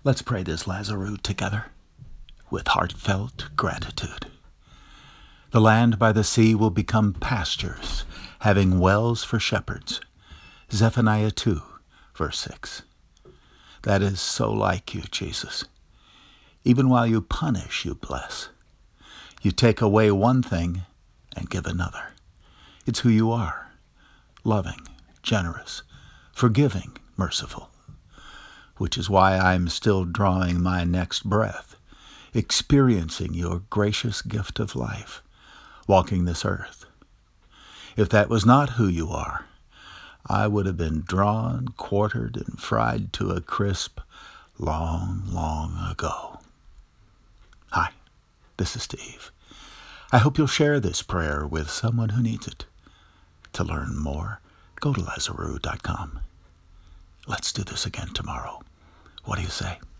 Let's pray this Lazarus together with heartfelt gratitude. The land by the sea will become pastures, having wells for shepherds. Zephaniah 2, verse 6. That is so like you, Jesus. Even while you punish, you bless. You take away one thing and give another. It's who you are, loving, generous, forgiving, merciful. Which is why I'm still drawing my next breath, experiencing your gracious gift of life, walking this earth. If that was not who you are, I would have been drawn, quartered, and fried to a crisp long, long ago. Hi, this is Steve. I hope you'll share this prayer with someone who needs it. To learn more, go to Lazarus.com. Let's do this again tomorrow. What do you say?